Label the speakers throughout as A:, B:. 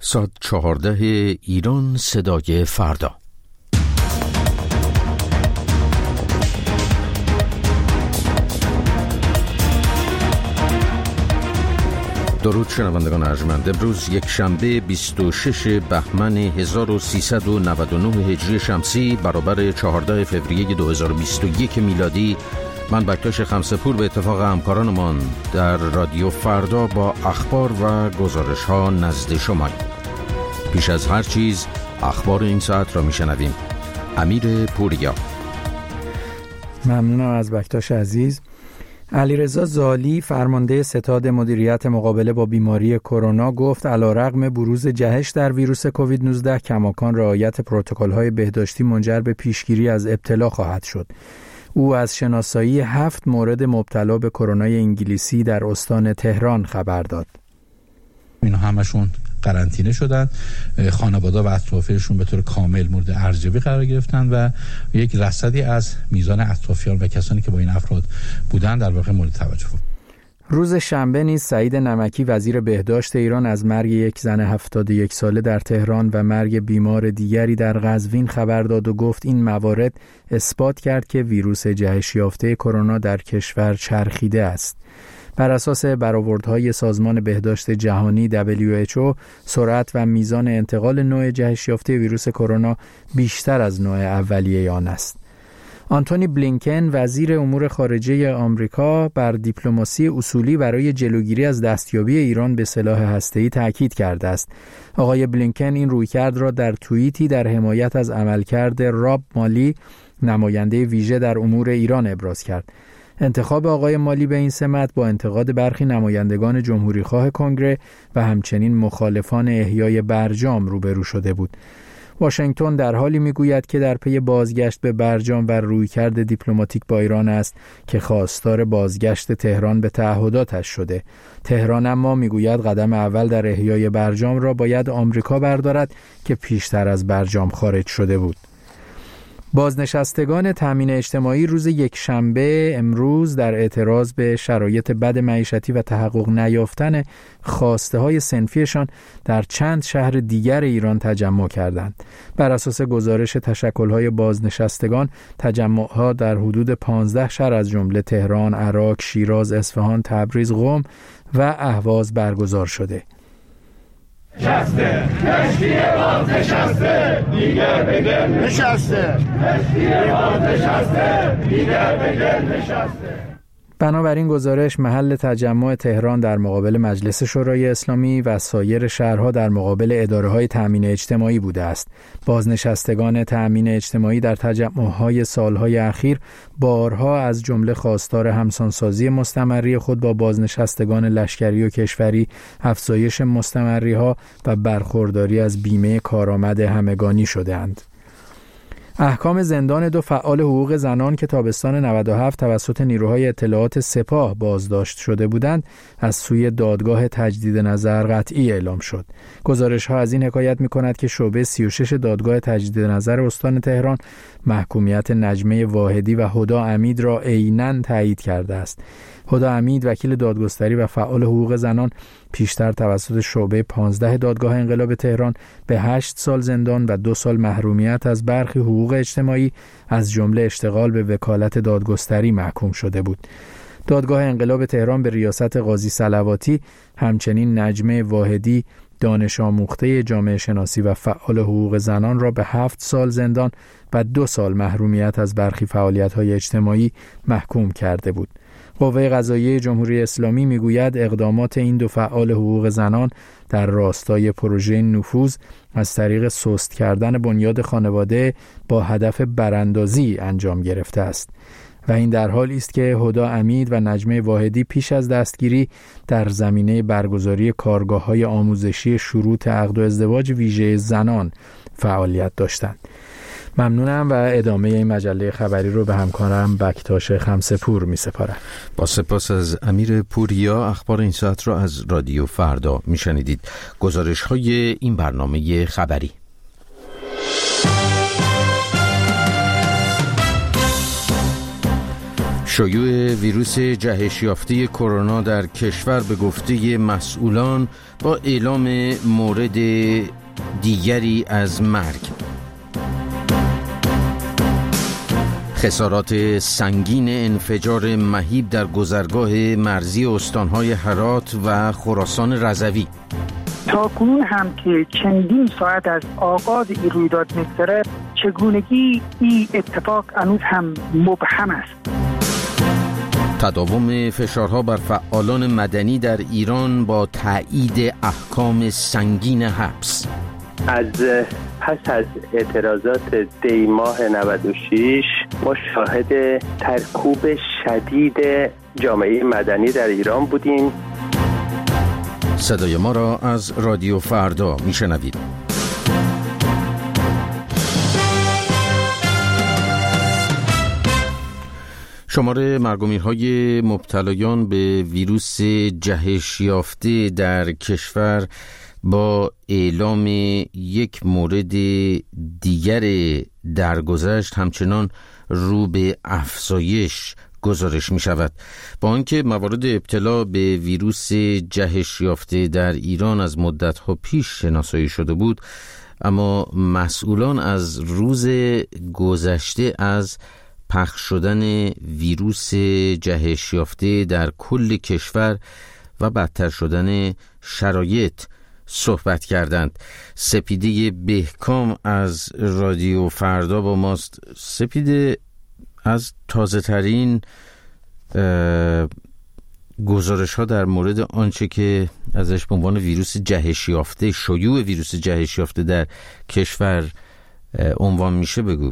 A: ساعت 14 ایران، صدای فردا. درود شنوندگان ارجمند. امروز یک شنبه 26 بهمن 1399 هجری شمسی برابر 14 فوریه 2021 میلادی، من بکتاش خمسه‌پور به اتفاق همکارانمان در رادیو فردا با اخبار و گزارش ها نزد شما. پیش از هر چیز اخبار این ساعت را میشنویم. امیر پوریا.
B: ممنونم از بکتاش عزیز. علیرضا زالی فرمانده ستاد مدیریت مقابله با بیماری کرونا گفت علیرغم بروز جهش در ویروس کووید 19 کماکان رعایت پروتکل‌های بهداشتی منجر به پیشگیری از ابتلا خواهد شد. او از شناسایی 7 مورد مبتلا به کرونای انگلیسی در استان تهران خبر داد.
C: اینا همشون قرنطینه شدن، خانواده و اطرافیانشون به طور کامل مورد ارزیابی قرار گرفتن و یک رصدی از میزان اطرافیان و کسانی که با این افراد بودن در واقع مورد توجه بود.
B: روز شنبه نیز سعید نمکی وزیر بهداشت ایران از مرگ یک زن 71 ساله در تهران و مرگ بیمار دیگری در قزوین خبر داد و گفت این موارد اثبات کرد که ویروس جهش یافته کرونا در کشور چرخیده است. بر اساس برآوردهای سازمان بهداشت جهانی WHO، سرعت و میزان انتقال نوع جهش یافته ویروس کرونا بیشتر از نوع اولیه آن است. آنتونی بلینکن وزیر امور خارجه آمریکا بر دیپلماسی اصولی برای جلوگیری از دستیابی ایران به سلاح هسته‌ای تاکید کرده است. آقای بلینکن این رویکرد را در توییتی در حمایت از عملکرد راب مالی، نماینده ویژه در امور ایران، ابراز کرد. انتخاب آقای مالی به این سمت با انتقاد برخی نمایندگان جمهوریخواه کنگره و همچنین مخالفان احیای برجام روبرو شده بود. واشنگتن در حالی میگوید که در پی بازگشت به برجام و رویکرد دیپلماتیک با ایران است که خواستار بازگشت تهران به تعهداتش شده. تهران اما میگوید قدم اول در احیای برجام را باید آمریکا بردارد که پیشتر از برجام خارج شده بود. بازنشستگان تامین اجتماعی روز یک شنبه امروز در اعتراض به شرایط بد معیشتی و تحقق نیافتن خواسته های صنفیشان در چند شهر دیگر ایران تجمع کردند. بر اساس گزارش تشکل‌های بازنشستگان، تجمع‌ها در حدود 15 شهر از جمله تهران، عراق، شیراز، اصفهان، تبریز، قم و اهواز برگزار شده.
D: نشسته کشتی باز نشسته دیگر به گل نشسته، کشتی باز نشسته دیگر به گل نشسته.
B: بنابراین گزارش محل تجمع تهران در مقابل مجلس شورای اسلامی و سایر شهرها در مقابل اداره‌های تامین اجتماعی بوده است. بازنشستگان تامین اجتماعی در تجمع‌های سالهای اخیر بارها از جمله خواستار همسانسازی مستمری خود با بازنشستگان لشکری و کشوری، افزایش مستمری‌ها و برخورداری از بیمه کارآمد همگانی شده‌اند. احکام زندان 2 فعال حقوق زنان که تابستان 97 توسط نیروهای اطلاعات سپاه بازداشت شده بودند از سوی دادگاه تجدید نظر قطعی اعلام شد. گزارش‌ها از این حکایت می‌کند که شعبه 36 دادگاه تجدید نظر استان تهران محکومیت نجمه واحدی و هدی امید را عیناً تایید کرده است. هدی امید وکیل دادگستری و فعال حقوق زنان پیشتر توسط شعبه 15 دادگاه انقلاب تهران به 8 سال زندان و 2 سال محرومیت از برخی حقوق اجتماعی از جمله اشتغال به وکالت دادگستری محکوم شده بود. دادگاه انقلاب تهران به ریاست قاضی صلواتی همچنین نجمه واحدی، دانش آموخته جامعه شناسی و فعال حقوق زنان را به 7 سال زندان و 2 سال محرومیت از برخی فعالیت‌های اجتماعی محکوم کرده بود. قوه قضاییه جمهوری اسلامی میگوید اقدامات این 2 فعال حقوق زنان در راستای پروژه نفوذ از طریق سست کردن بنیاد خانواده با هدف براندازی انجام گرفته است و این در حالی است که هدی امید و نجمه واحدی پیش از دستگیری در زمینه برگزاری کارگاه‌های آموزشی شروط عقد و ازدواج ویژه زنان فعالیت داشتند. ممنونم و ادامه این مجله خبری رو به همکارم بکتاش خمسه‌پور می سپارم.
A: با سپاس از امیر پوریا. اخبار این ساعت را از رادیو فردا می شنیدید. گزارش های این برنامه خبری. شیوع ویروس جهش یافته کرونا در کشور به گفته مسئولان با اعلام مورد دیگری از مرگ. خسارات سنگین انفجار مهیب در گذرگاه مرزی استانهای هرات و خراسان رضوی.
E: تاکنون هم که چندین ساعت از آغاز این رویداد می‌گذره، چگونگی این اتفاق هنوز هم مبهم است.
A: تداوم فشارها بر فعالان مدنی در ایران با تایید احکام سنگین حبس.
F: پس از اعتراضات دی ماه 96 ما شاهد ترکوب شدید جامعه مدنی در ایران بودیم.
A: صدای ما را از رادیو فردا میشنوید. شمار مرگ و میرهای مبتلایان به ویروس جهش یافته در کشور با اعلام یک مورد دیگر درگذشت همچنان رو به افزایش گزارش می شود. با آنکه موارد ابتلا به ویروس جهش یافته در ایران از مدت‌ها پیش شناسایی شده بود، اما مسئولان از روز گذشته از پخش شدن ویروس جهش یافته در کل کشور و بدتر شدن شرایط صحبت کردند. سپیده بهکام از رادیو فردا با ماست. سپیده، از تازه ترین گزارش ها در مورد آنچه که ازش به عنوان ویروس جهش یافته، شیوع ویروس جهش یافته در کشور عنوان میشه بگو.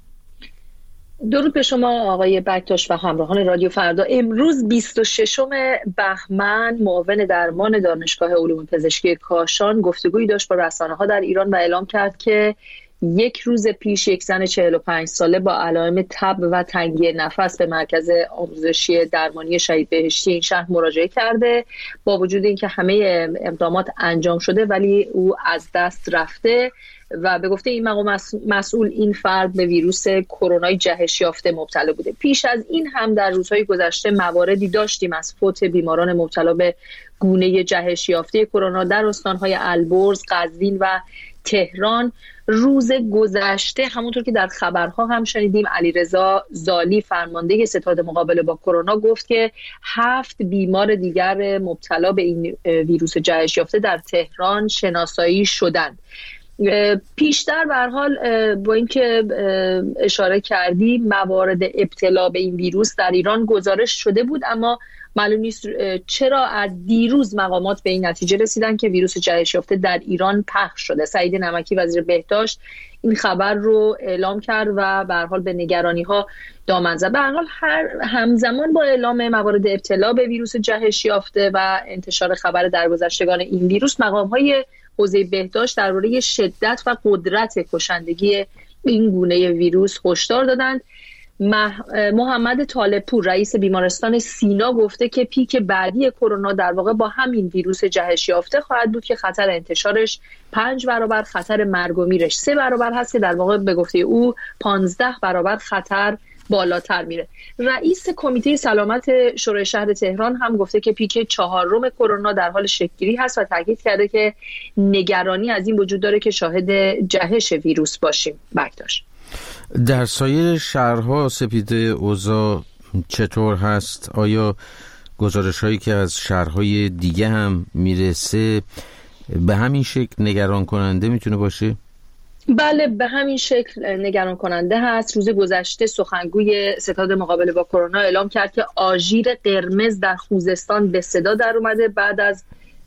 G: درود به شما آقای بکتاش و همراهان رادیو فردا. امروز 26 بهمن معاون درمان دانشگاه علوم پزشکی کاشان گفتگویی داشت با رسانه‌ها در ایران و اعلام کرد که یک روز پیش یک زن 45 ساله با علائم تب و تنگی نفس به مرکز آموزشی درمانی شهید بهشتی این شهر مراجعه کرده. با وجود اینکه همه اقدامات انجام شده ولی او از دست رفته و به گفته این مقام مسئول این فرد به ویروس کرونا جهش یافته مبتلا بوده. پیش از این هم در روزهای گذشته مواردی داشتیم از فوت بیماران مبتلا به گونه جهش یافته کرونا در استانهای البرز، قزوین و تهران. روز گذشته همونطور که در خبرها هم شنیدیم، علیرضا زالی فرمانده ستاد مقابله با کرونا گفت که 7 بیمار دیگر مبتلا به این ویروس جهش یافته در تهران شناسایی شدند. پیشتر به هر حال با اینکه اشاره کردی موارد ابتلا به این ویروس در ایران گزارش شده بود، اما معلوم نیست چرا از دیروز مقامات به این نتیجه رسیدن که ویروس جهش یافته در ایران پخش شده. سعید نمکی وزیر بهداشت این خبر رو اعلام کرد و به هر حال به نگرانی‌ها دامن زد. به هر حال همزمان با اعلام موارد ابتلا به ویروس جهش یافته و انتشار خبر درگذشتگان این ویروس، مقام‌های حوزه بهداشت درباره شدت و قدرت کشندگی این گونه ویروس هشدار دادند. محمد طالبپور رئیس بیمارستان سینا گفته که پیک بعدی کرونا در واقع با همین ویروس جهش یافته خواهد بود که خطر انتشارش 5 برابر، خطر مرگ و میرش 3 برابر هست که در واقع به گفته او 15 برابر خطر بالاتر میره. رئیس کمیته سلامت شورای شهر تهران هم گفته که پیک 4 کرونا در حال شکل‌گیری هست و تاکید کرده که نگرانی از این وجود داره که شاهد جهش ویروس باشیم. بکتاش
A: در سایر شهرها سپیده اوضاع چطور هست؟ آیا گزارش هایی که از شهرهای دیگه هم میرسه به همین شکل نگران کننده میتونه باشه؟
G: بله، به همین شکل نگران کننده هست. روز گذشته سخنگوی ستاد مقابله با کرونا اعلام کرد که آژیر قرمز در خوزستان به صدا در اومده بعد از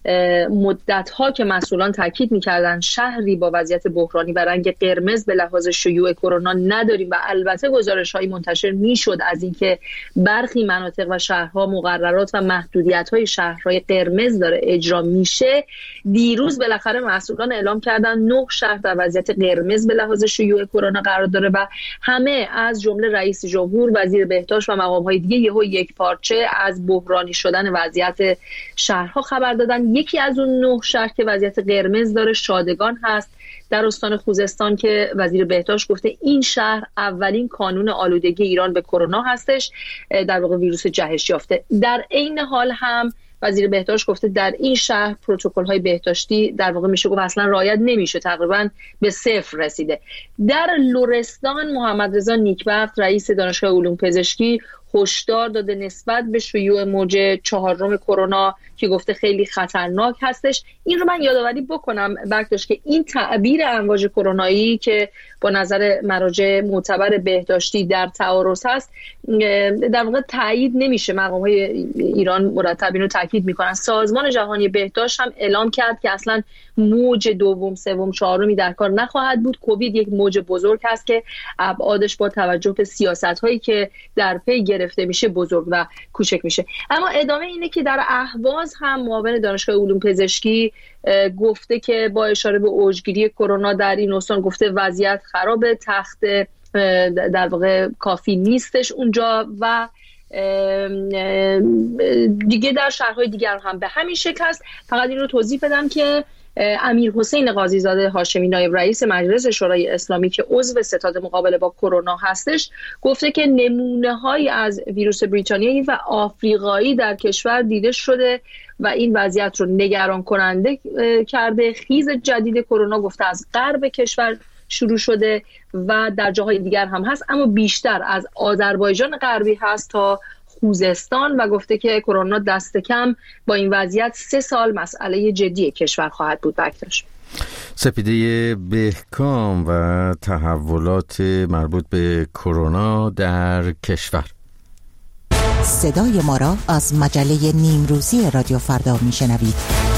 G: مدت‌ها که مسئولان تاکید می‌کردند شهری با وضعیت بحرانی و رنگ قرمز به لحاظ شیوع کرونا نداریم و البته گزارش‌هایی منتشر می‌شد از اینکه برخی مناطق و شهرها مقررات و محدودیت‌های شهرهای قرمز داره اجرا میشه. دیروز بالاخره مسئولان اعلام کردن 9 شهر در وضعیت قرمز به لحاظ شیوع کرونا قرار داره و همه از جمله رئیس جمهور، وزیر بهداشت و مقام‌های دیگه یهو یک پارچه از بحرانی شدن وضعیت شهرها خبر دادن. یکی از اون 9 شهر که وضعیت قرمز داره شادگان هست در استان خوزستان که وزیر بهداشت گفته این شهر اولین کانون آلودگی ایران به کرونا هستش، در واقع ویروس جهش یافته. در عین حال هم وزیر بهداشت گفته در این شهر پروتکل‌های بهداشتی در واقع میشه گفت اصلا رعایت نمیشه، تقریبا به 0 رسیده. در لرستان محمد رضا نیکبخت رئیس دانشگاه علوم پزشکی هشدار داده نسبت به شیوع موج 4 کرونا که گفته خیلی خطرناک هستش. این رو من یادآوری بکنم برداشت که این تعبیر امواج کرونایی که با نظر مراجع معتبر بهداشتی در تعارض هست در واقع تایید نمیشه. مقام‌های ایران مرتب اینو تاکید میکنن. سازمان جهانی بهداشت هم اعلام کرد که اصلا موج 2، 3، 4 در کار نخواهد بود. کووید یک موج بزرگ هست که ابعادش با توجه به سیاست‌هایی که در پی گرفته میشه بزرگ و کوچک میشه. اما ادامه اینه که در اهواز هم معاون دانشگاه علوم پزشکی گفته که با اشاره به اوجگیری کرونا در این استان گفته وضعیت خرابه، تخت در واقع کافی نیستش اونجا و دیگه در شهرهای دیگر هم به همین شکل است. فقط این رو توضیح بدم که امیر حسین قاضیزاده هاشمی نایب رئیس مجلس شورای اسلامی که عضو ستاد مقابله با کرونا هستش گفته که نمونه‌هایی از ویروس بریتانیایی و آفریقایی در کشور دیده شده و این وضعیت رو نگران کننده کرده. خیز جدید کرونا گفته از غرب کشور شروع شده و در جاهای دیگر هم هست، اما بیشتر از آذربایجان غربی هست تا خوزستان و گفته که کرونا دست کم با این وضعیت 3 سال مسئله جدی کشور خواهد بود. بکتاش
A: سپیده بهکام و تحولات مربوط به کرونا در کشور.
H: صدای ما را از مجله نیمروزی رادیو فردا میشنوید.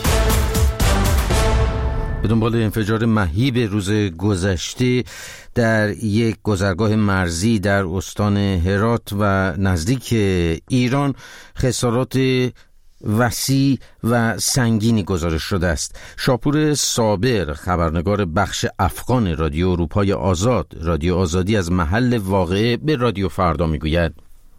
A: به دنبال انفجار مهیب روز گذشته در یک گذرگاه مرزی در استان هرات و نزدیک ایران خسارات وسیع و سنگینی گزارش شده است. شاپور صابر خبرنگار بخش افغان رادیو اروپای آزاد رادیو آزادی از محل واقعه به رادیو فردا میگوید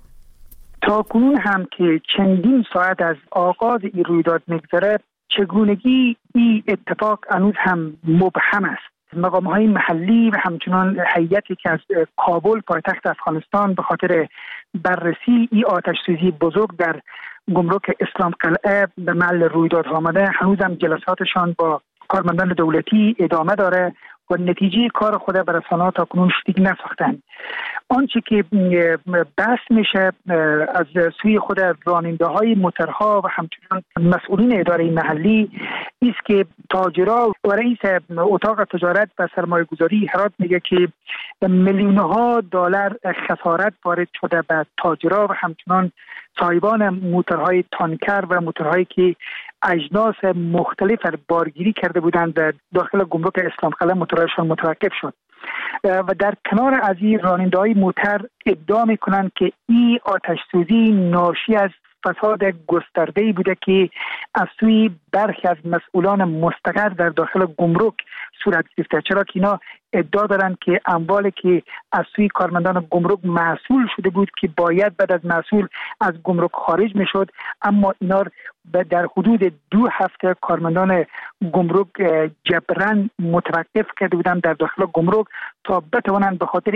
E: تاکنون هم که چندین ساعت از آغاز این رویداد میگذره چگونگی این اتفاق هنوز هم مبهم است. مقام‌های محلی و همچنان هیئتی که از کابل پایتخت افغانستان به خاطر بررسی این آتش سوزی بزرگ در گمرک اسلام قلعه به محل رویداد آمده هنوز هم جلساتشان با کارمندان دولتی ادامه داره و نتیجه کار خود به رسانه‌ها تا کنون شتیگ نساختند. آنچه که بحث میشه از سوی خود راننده‌های موترها و همچنان مسئولین اداره محلی است که تاجرها و رئیس اتاق تجارت و سرمایه‌گذاری هرات میگه که میلیون‌ها دلار خسارت وارد شده به تاجرها و همچنان صاحبان موترهای تانکر و موترهایی که اجناس مختلف بارگیری کرده بودند در داخل گمرک اسلام قلعه موترهایشان متوقف شد. و در کنار از این راننده‌های موتر ادعا میکنند که این آتش سوزی ناشی از فساد گسترده‌ای بوده که از سوی برخی از مسئولان مستقر در داخل گمرک صورت گرفته، چرا که اینا ادعا دارند که اموالی که از سوی کارمندان گمرک محصول شده بود که باید بعد از محصول از گمرک خارج میشد، اما اینا در حدود 2 هفته کارمندان گمرک جبران متوقف کرده بودند در داخل گمرک تا بتوانند به خاطر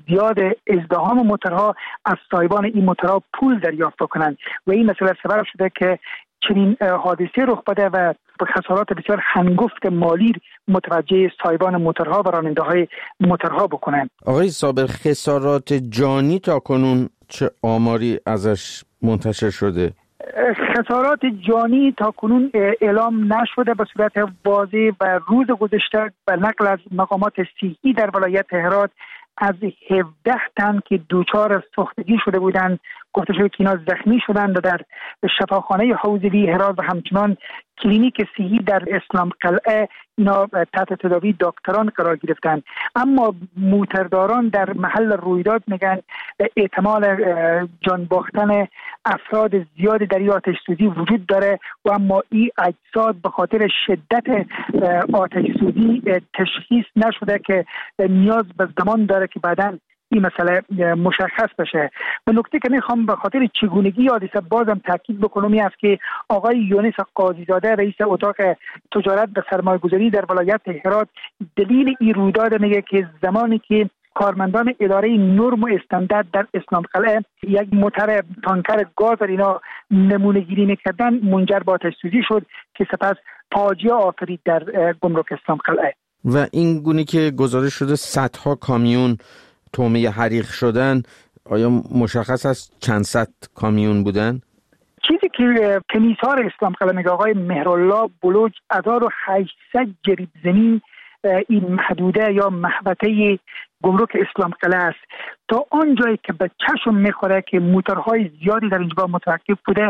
E: ازدحام موترها از صاحبان این موترها پول دریافت کنند و این مسئله سبب شده که چنین حادثه رخ بده و به خسارات بسیار هنگفت مالی متوجه صاحبان موترها و راننده‌های موترها بکنند.
A: آقای صابر، خسارات جانی تا کنون چه آماری ازش منتشر شده؟
E: خسارات جانی تا کنون اعلام نشده به صورت واضح و روز گذشته به نقل از مقامات صحی در ولایت هرات از 17 تن که دوچار سوختگی شده بودند گفته شده که اینا زخمی شدند و در شفاخانه حوزوی هرات و همچنان کلینیک صحی در اسلام قلعه اینا تحت تداوی دکتران قرار گرفتند. اما موترداران در محل رویداد میگن احتمال جان باختن افراد زیاد در این آتش سوزی وجود داره و اما این اجساد به خاطر شدت آتش سوزی تشخیص نشده که نیاز به زمان داره که بعداً این مسئله مشخص بشه. و نکته که میخوام به خاطر چگونگی حادثه بازم تاکید بکنم این است که آقای یونس قاضیزاده رئیس اتاق تجارت و سرمایه‌گذاری در ولایت هرات دلیل این رویداد میگه که زمانی که کارمندان اداره نرم و استاندارد در اسلام قلعه یک موتر تانکر گاز اینا نمونه گیری میکردن منجر به آتش سوزی شد که سپس فاجعه آفرید در گمرک اسلام قلعه. و
A: این گونه که گزارش شده صدها کامیون تومه حریق شدن، آیا مشخص است چند صد کامیون بودن؟
E: چیزی که کمیسار اسلام قلعه میگه آقای مهرالله بلوچ 1800 جریب زمین این محدوده یا محوطه گمرک اسلام قلعه است. تا آن جایی که به چشم میخوره که موتورهای زیادی در اینجا متوقف بوده،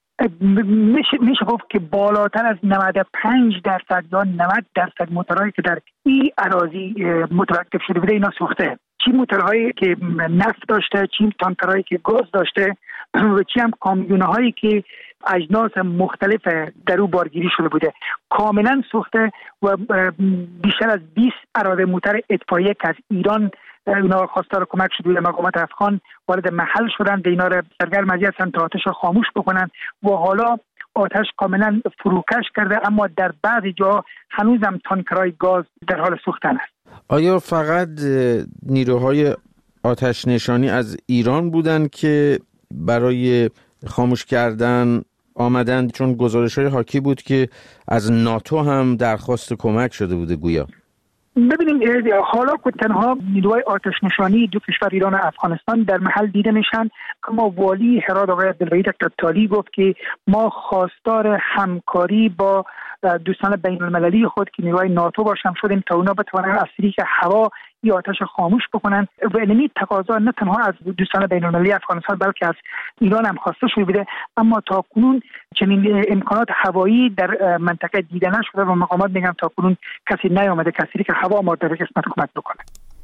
E: میشه گفت که بالاتر از 95% یا 90% موتورهایی که در این اراضی متوقف شده بوده اینا سوخته. چی موتورهایی که نفت داشته، چی تانکرهایی که گاز داشته و چی هم کامیونهایی که اجناس مختلف در او بارگیری شده بوده کاملا سوخته و بیشتر از 20 اراده موتر اطفائیه که از ایران اینا خواستار کمک شده مقامات افغان وارد محل شدن و اینا را سرگرم از هستن تا آتش را خاموش بکنن و حالا آتش کاملا فروکش کرده، اما در بعضی جا هنوزم تانکرهای گاز در حال سوختن است.
A: آیا فقط نیروهای آتش نشانی از ایران بودن که برای خاموش کردن آمدن؟ چون گزارش‌های حاکی بود که از ناتو هم درخواست کمک شده بوده گویا.
E: ببینیم حالا که تنها نیروهای آتش نشانی دو کشور ایران و افغانستان در محل دیده میشن، اما والی هرات آقای عبدالوحید اکتالی گفت که ما خواستار همکاری با دوستان بین المللی خود که نیروهای ناتو باشن شدیم تا اونا بتوانن از طریق هوا این آتش خاموش بکنن و اینمی تقاضا نه تنها از دوستان بین المللی افغانستان بلکه از ایران هم خواسته شده بوده، اما تا کنون چنین امکانات هوایی در منطقه دیده نشده و مقامات میگن تا کنون کسی نیامده کسی که هوا ما در قسمت کمک بکنه.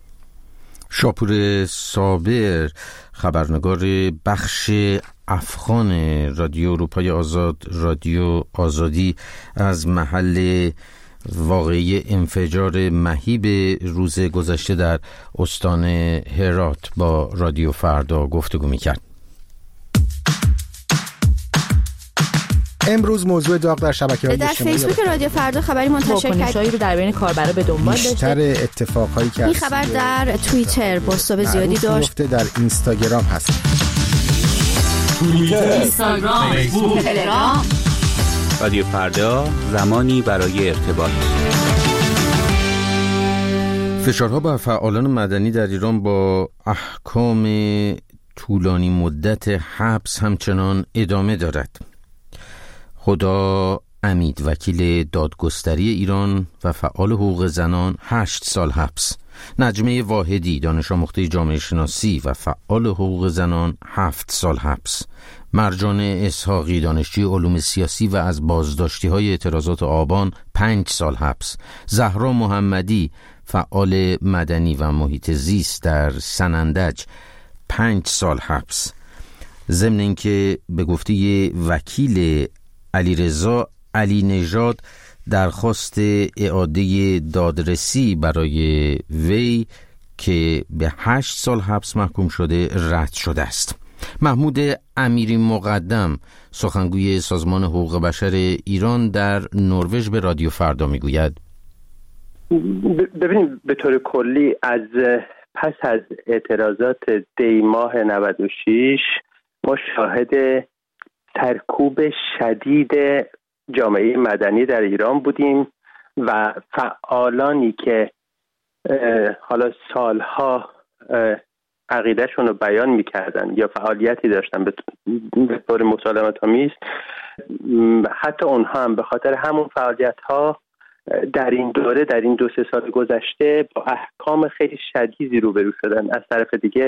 A: شاپور صابر خبرنگار بخش افغان رادیو اروپای آزاد رادیو آزادی از محل واقعی انفجار مهیب روز گذشته در استان هرات با رادیو فردا گفتگو می‌کرد.
I: امروز موضوع داغ در شبکه‌های اجتماعی
J: در فیسبوک رادیو فردا خبری منتشر کرد رو در بین کاربرا به دنبال داشته.
I: بیشتر اتفاقایی که
J: این خبر در توییتر پست‌های زیادی داشت.
I: در اینستاگرام هست.
K: توییتر، اینستاگرام، فیسبوک، تلگرام. رادیو فردا زمانی برای ارتباط.
A: فشارها بر فعالان مدنی در ایران با احکام طولانی مدت حبس همچنان ادامه دارد. خدا امید وکیل دادگستری ایران و فعال حقوق زنان 8 سال حبس. نجمه واحدی دانش آموخته جامعه شناسی و فعال حقوق زنان 7 سال حبس. مرجان اسحاقی دانشجوی علوم سیاسی و از بازداشتی‌های اعتراضات آبان 5 سال حبس. زهرا محمدی فعال مدنی و محیط زیست در سنندج 5 سال حبس. ضمن اینکه به گفته وکیل علیرضا علی نژاد درخواست اعاده دادرسی برای وی که به 8 سال حبس محکوم شده رد شده است. محمود امیری مقدم سخنگوی سازمان حقوق بشر ایران در نروژ به رادیو فردا میگوید
F: ببینید به طور کلی از پس از اعتراضات دی ماه 96 ما شاهد ترکوب شدید جامعه مدنی در ایران بودیم و فعالانی که حالا سالها عقیدهشون رو بیان میکردن یا فعالیتی داشتن به طور مسالمت‌آمیز، حتی اونها هم به خاطر همون فعالیت ها در این دوره در این 2-3 سال گذشته با احکام خیلی شدیدی روبرو شدن. از طرف دیگه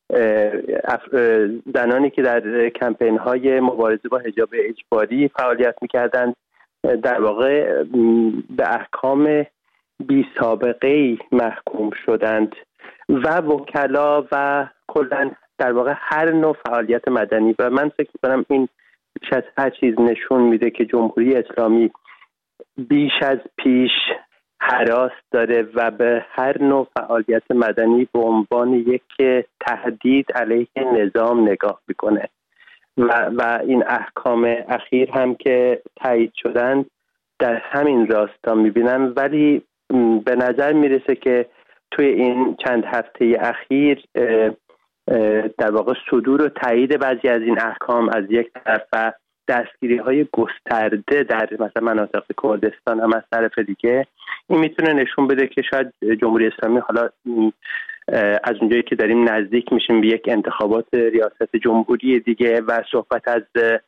F: زنانی که در کمپین های مبارزه با حجاب اجباری فعالیت میکردن در واقع به احکام بی سابقه‌ای محکوم شدند و وکلا و کلاً در واقع هر نوع فعالیت مدنی. و من فکر می‌کنم این بیش از هر چیز نشون میده که جمهوری اسلامی بیش از پیش هراس داره و به هر نوع فعالیت مدنی به عنوان یک تهدید علیه نظام نگاه میکنه و این احکام اخیر هم که تایید شدن در همین راستا میبینم. ولی به نظر میرسه که توی این چند هفته اخیر در واقع صدور و تایید بعضی از این احکام از یک طرف و دستگیری‌های گسترده در مثلا مناطق کردستان هم از طرف دیگه، این میتونه نشون بده که شاید جمهوری اسلامی حالا از اونجایی که داریم نزدیک میشیم به یک انتخابات ریاست جمهوری دیگه و صحبت از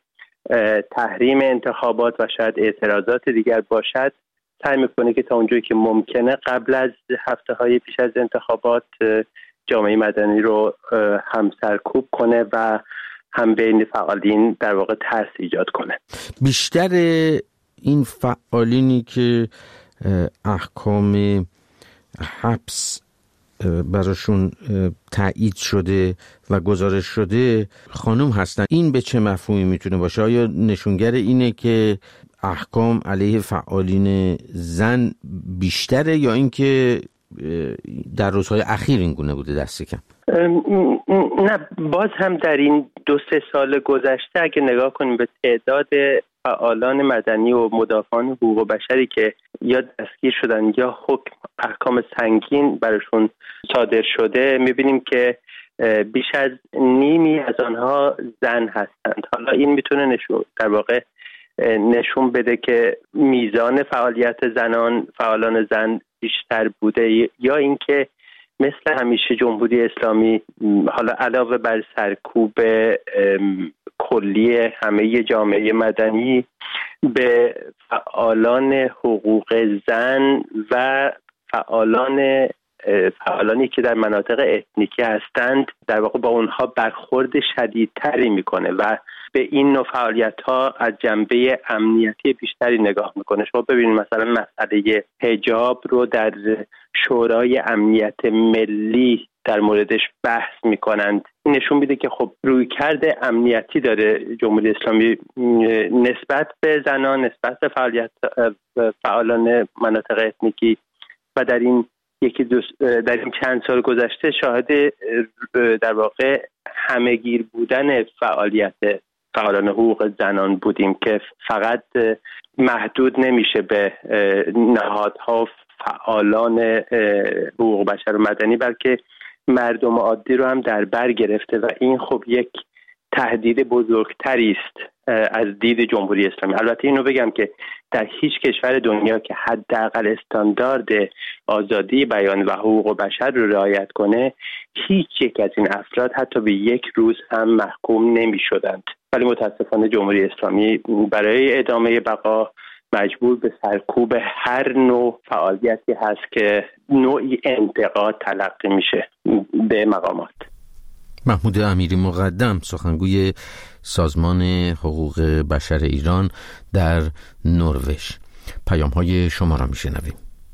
F: تحریم انتخابات و شاید اعتراضات دیگر باشد، سعی میکنه که تا اونجایی که ممکنه قبل از هفته‌های پیش از انتخابات جامعه مدنی رو هم سرکوب کنه و هم بین فعالین در واقع ترس ایجاد کنه.
A: بیشتر این فعالینی که احکام حبس براشون تایید شده و گزارش شده خانم هستن، این به چه مفهومی میتونه باشه؟ آیا نشونگر اینه که احکام علیه فعالین زن بیشتره یا اینکه در روزهای اخیر این گونه بوده دست کم؟
F: نه، باز هم در این 2-3 سال گذشته اگه نگاه کنیم به تعداد فعالان مدنی و مدافعان حقوق بشری که یا دستگیر شدن یا حکم احکام سنگین براشون صادر شده، میبینیم که بیش از نیمی از آنها زن هستند. حالا این میتونه در واقع نشون بده که میزان فعالیت فعالان زن بیشتر بوده یا اینکه مثل همیشه جمهوری اسلامی حالا علاوه بر سرکوب کلی همه جامعه مدنی به فعالان حقوق زن و فعالانی که در مناطق اتنیکی هستند در واقع با اونها برخورد شدیدتری میکنه و به این نوع فعالیت‌ها از جنبه امنیتی بیشتری نگاه میکنه. شما ببینید مثلا مسئله حجاب رو در شورای امنیت ملی در موردش بحث میکنند. این نشون میده که خب رویکرد امنیتی داره جمهوری اسلامی نسبت به زنان، نسبت به فعالان مناطق اتنیکی و در این چند سال گذشته شاهد در واقع همه‌گیر بودن فعالیت فعالان حقوق زنان بودیم که فقط محدود نمیشه به نهادها و فعالان حقوق بشر و مدنی، بلکه مردم عادی رو هم در بر گرفته و این خب یک تهدید بزرگتری است از دید جمهوری اسلامی. البته اینو بگم که در هیچ کشور دنیا که حداقل استاندارد آزادی بیان و حقوق بشر رو رعایت کنه، هیچ یک از این افراد حتی به یک روز هم محکوم نمی شدند. ولی متاسفانه جمهوری اسلامی برای ادامه بقا مجبور به سرکوب هر نوع فعالیتی هست که نوعی انتقاد تلقی میشه به مقامات.
A: محمود امیری مقدم، سخنگوی سازمان حقوق بشر ایران در نروژ. پیام‌های شما را میشنویم.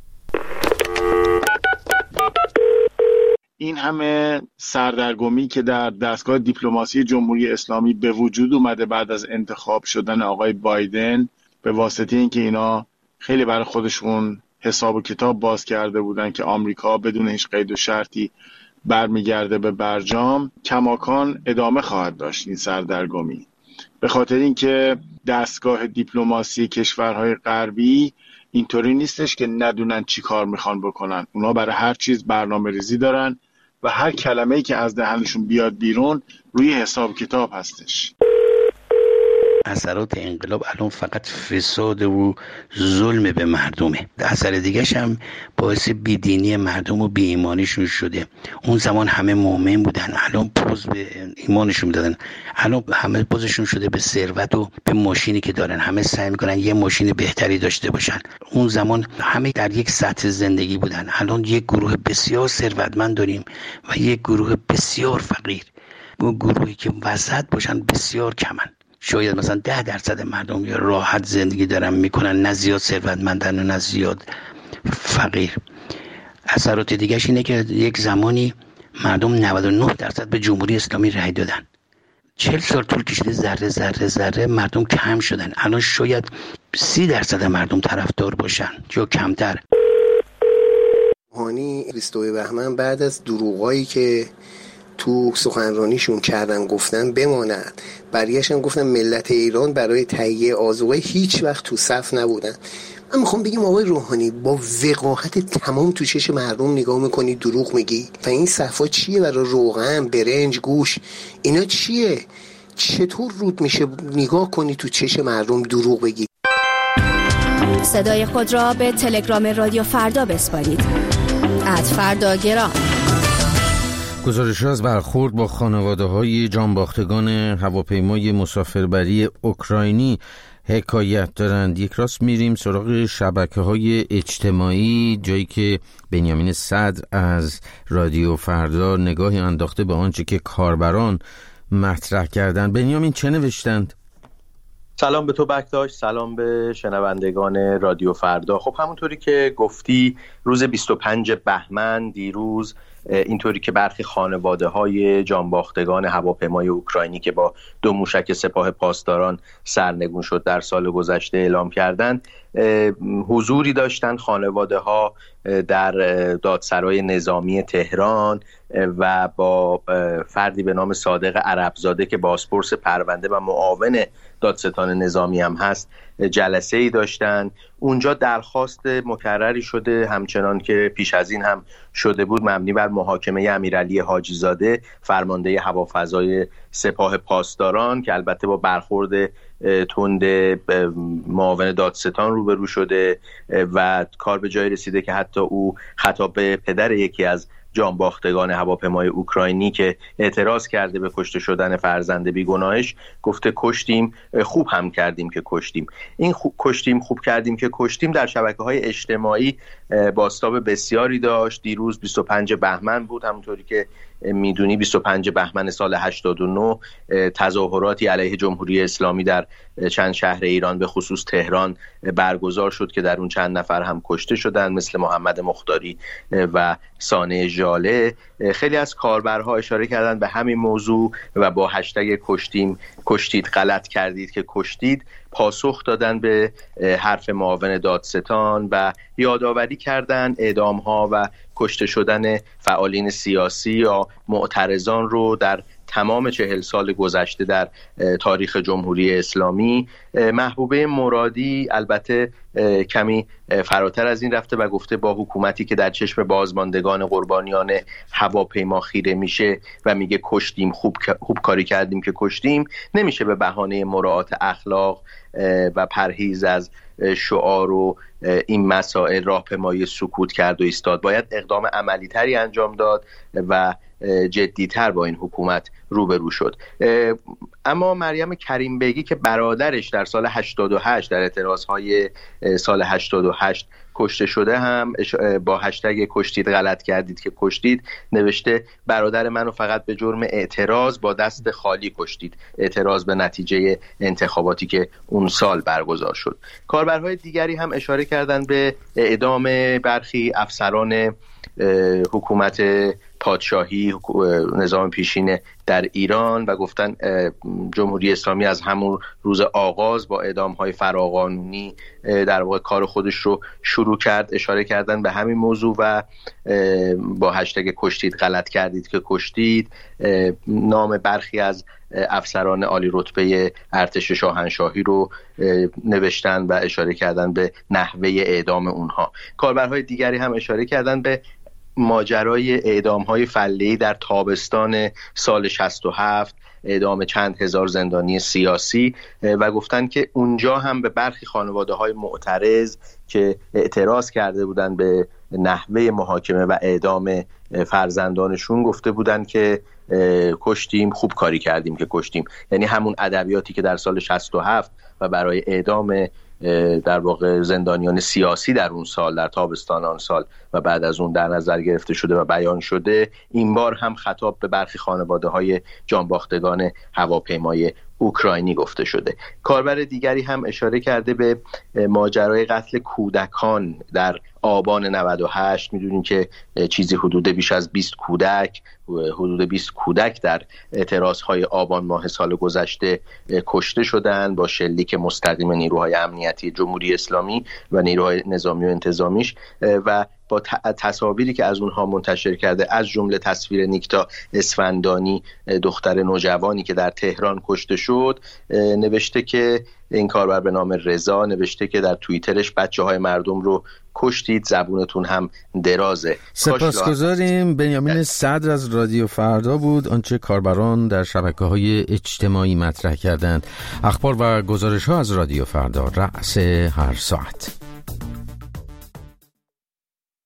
L: این همه سردرگمی که در دستگاه دیپلماسی جمهوری اسلامی به وجود اومده بعد از انتخاب شدن آقای بایدن، به واسطه اینکه اینا خیلی برای خودشون حساب و کتاب باز کرده بودن که آمریکا بدون هیچ قید و شرطی برمیگرده به برجام، کماکان ادامه خواهد داشت این سردرگمی. به خاطر اینکه دستگاه دیپلماسی کشورهای غربی اینطوری نیستش که ندونن چی کار میخوان بکنن. اونا برای هر چیز برنامه ریزی دارن و هر کلمه‌ای که از دهنشون بیاد بیرون روی حساب کتاب هستش.
M: اثرات انقلاب الان فقط فساد و ظلم به مردمه. اثر دیگه‌ش هم باعث بیدینی مردم و بی‌ایمانیشون شده. اون زمان همه مؤمن بودن، الان پوز به ایمانشون دادن. الان همه پوزشون شده به ثروت و به ماشینی که دارن. همه سعی میکنن یه ماشین بهتری داشته باشن. اون زمان همه در یک سطح زندگی بودن. الان یک گروه بسیار ثروتمند داریم و یک گروه بسیار فقیر. اون گروهی که وسط باشن بسیار کمن. شاید مثلا 10% مردم یا راحت زندگی دارن میکنن، نه زیاد ثروتمندن و نه زیاد فقیر. اثرات دیگه‌اش اینه که یک زمانی مردم 99% به جمهوری اسلامی رای دادن. 40 سال طول کشیده ذره مردم کم شدن. الان شاید 30% مردم طرفدار باشن یا کمتر.
N: روحانی 22 بهمن بعد از دروغایی که تو سخنرانیشون کردن گفتن بماند، برگشتن گفتن ملت ایران برای تهیه آذوقه هیچ وقت تو صف نبودن. من میخوام بگم آقای روحانی با وقاحت تمام تو چشم مردم نگاه میکنی دروغ میگی و این صفا چیه برای روغن، برنج، گوش، اینا چیه؟ چطور رود میشه نگاه کنی تو چشم مردم دروغ بگی؟
O: صدای خود را به تلگرام رادیو فردا بسپارید. @فرداگرام.
A: گزارش از برخورد با خانواده‌های جانباختگان هواپیمای مسافربری اوکراینی حکایت دارند. یک راست میریم سراغ شبکه‌های اجتماعی، جایی که بنیامین صدر از رادیو فردا نگاهی انداخته به آنچه که کاربران مطرح کردند. بنیامین چه نوشتند؟
P: سلام به تو بکتاش، سلام به شنوندگان رادیو فردا. خب همونطوری که گفتی روز 25 بهمن دیروز اینطوری که برخی خانواده‌های جانباختگان هواپیمای اوکراینی که با 2 موشک سپاه پاسداران سرنگون شد در سال گذشته اعلام کردند، حضوری داشتن خانواده‌ها در دادسرای نظامی تهران و با فردی به نام صادق عربزاده که بازپرس پرونده و معاون دادستان نظامی هم هست جلسه‌ای داشتن. اونجا درخواست مکرری شده، همچنان که پیش از این هم شده بود، مبنی بر محاکمه امیرعلی حاجی زاده فرمانده هوافضای سپاه پاسداران که البته با برخورد تند معاون دادستان روبرو شده و کار به جای رسیده که حتی او خطاب به پدر یکی از جانباختگان هواپیمای اوکراینی که اعتراض کرده به کشته شدن فرزند بیگناهش گفته کشتیم خوب هم کردیم که کشتیم. این کشتیم خوب کردیم که کشتیم در شبکه‌های اجتماعی بازتاب بسیاری داشت. دیروز 25 بهمن بود، همونطوری که میدونی 25 بهمن سال 89 تظاهراتی علیه جمهوری اسلامی در چند شهر ایران به خصوص تهران برگزار شد که در اون چند نفر هم کشته شدن، مثل محمد مختاری و سانه ژاله. خیلی از کاربرها اشاره کردن به همین موضوع و با هشتگ کشتید غلط کردید که کشتید پاسخ دادن به حرف معاون دادستان و یادآوری کردن اعدام‌ها و کشته شدن فعالین سیاسی یا معترضان رو در تمام 40 سال گذشته در تاریخ جمهوری اسلامی. محبوبه مرادی البته کمی فراتر از این رفته و گفته با حکومتی که در چشم بازماندگان قربانیان هواپیما خیره میشه و میگه کشتیم خوب کاری کردیم که کشتیم، نمیشه به بهانه مراعات اخلاق و پرهیز از شعار و این مسائل راهپیمایی سکوت کرد و ایستاد. باید اقدام عملی تری انجام داد و جدیتر با این حکومت روبرو شد. اما مریم کریم بیگی که برادرش در سال 88 در اعتراضهای سال 88 کشته شده هم با هشتگ کشتید غلط کردید که کشتید نوشته برادر منو فقط به جرم اعتراض با دست خالی کشتید، اعتراض به نتیجه انتخاباتی که اون سال برگزار شد. کاربرهای دیگری هم اشاره کردند به اعدام برخی افسران حکومت پادشاهی، نظام پیشین در ایران و گفتن جمهوری اسلامی از همون روز آغاز با اعدام‌های فراقانونی در واقع کار خودش رو شروع کرد. اشاره کردن به همین موضوع و با هشتگ کشتید غلط کردید که کشتید نام برخی از افسران عالی رتبه ارتش شاهنشاهی رو نوشتن و اشاره کردن به نحوه اعدام اونها. کاربرهای دیگری هم اشاره کردن به ماجرای اعدام‌های فله‌ای در تابستان سال 67، اعدام چند هزار زندانی سیاسی و گفتن که اونجا هم به برخی خانواده‌های معترض که اعتراض کرده بودن به نحوه محاکمه و اعدام فرزندانشون گفته بودن که کشتیم خوب کاری کردیم که کشتیم، یعنی همون ادبیاتی که در سال 67 و برای اعدام در واقع زندانیان سیاسی در اون سال در تابستان آن سال و بعد از اون در نظر گرفته شده و بیان شده، این بار هم خطاب به برخی خانواده‌های جانباختگان هواپیمای اوکراینی گفته شده. کاربر دیگری هم اشاره کرده به ماجرای قتل کودکان در آبان 98. میدونین که چیزی حدود بیش از 20 کودک در اعتراضهای آبان ماه سال گذشته کشته شدند با شلیک مستقیم نیروهای امنیتی جمهوری اسلامی و نیروهای نظامی و انتظامیش و با تصاویری که از اونها منتشر کرده، از جمله تصویر نیکتا اسفندانی دختر نوجوانی که در تهران کشته شد، نوشته که این کاربر به نام رضا نوشته که در توییترش بچه‌های مردم رو کشتید، زبونتون هم درازه.
A: سپاسگزاریم. بنیامین صدر از رادیو فردا بود. آنچه کاربران در شبکه‌های اجتماعی مطرح کردند. اخبار و گزارش‌ها از رادیو فردا رأس هر ساعت.